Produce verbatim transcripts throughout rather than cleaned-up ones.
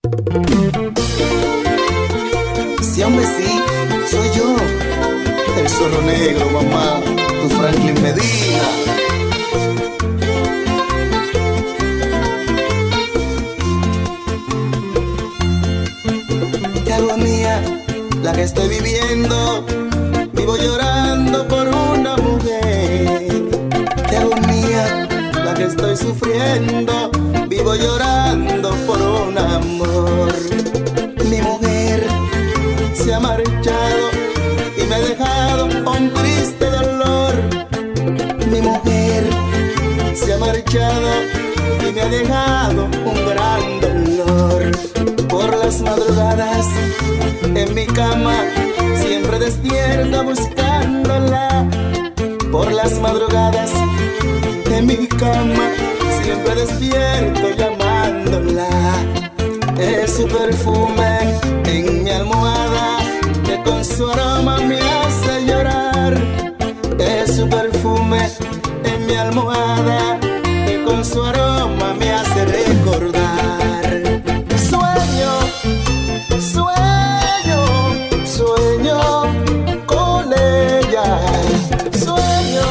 Sí, hombre, sí, soy yo, el zorro negro, mamá, tu Franklin Medina. Qué agonía la que estoy viviendo, vivo llorando por una mujer. Qué agonía la que estoy sufriendo, vivo llorando por un amor. Mi mujer se ha marchado y me ha dejado un triste dolor. Mi mujer se ha marchado y me ha dejado un gran dolor. Por las madrugadas en mi cama siempre despierto buscándola. Por las madrugadas en mi cama siempre despierto llamándola. Es su perfume en mi almohada que con su aroma me hace llorar. Es su perfume en mi almohada que con su aroma me hace recordar. Sueño, sueño, sueño con ella. Sueño,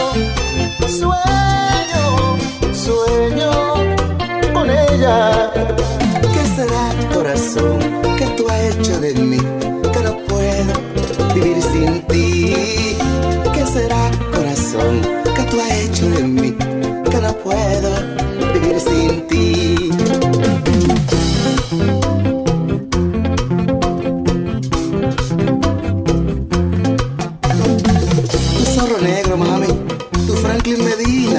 sueño, sueño con ella. ¿Qué será, corazón, que tú has hecho de mí? Que no puedo vivir sin ti. ¿Qué será, corazón, que tú has hecho de mí? Que no puedo vivir sin ti. Tu zorro negro, mami, tu Franklin Medina.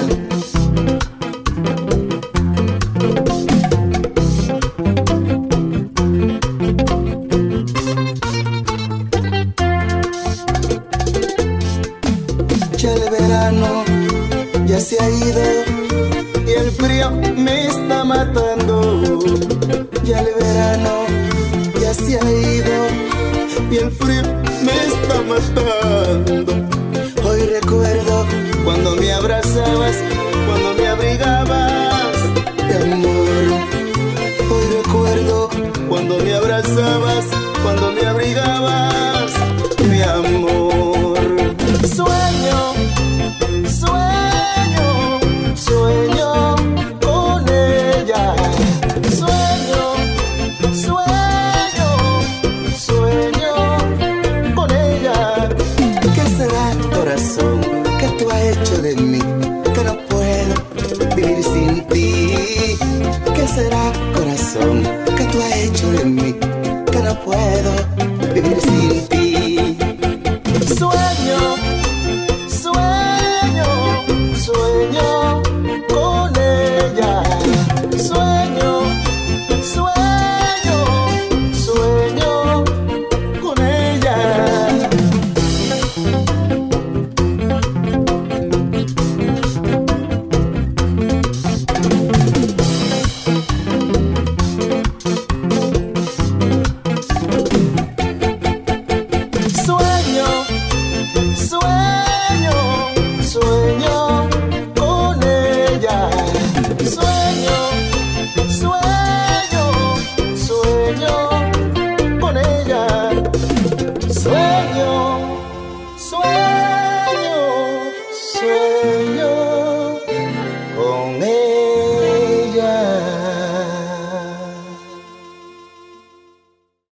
Ya el verano ya se ha ido y el frío me está matando. Ya el verano ya se ha ido y el frío me está matando. Hoy recuerdo cuando me abrazabas, cuando me abrigabas de amor. Hoy recuerdo cuando me abrazabas, cuando me abrigabas, mi amor. Sueño, sueño, sueño con ella. Sueño, sueño, sueño con ella. ¿Qué será, corazón, que tú has hecho de mí? Que no puedo vivir sin ti. ¿Qué será, corazón, que tú has hecho de mí? Que no puedo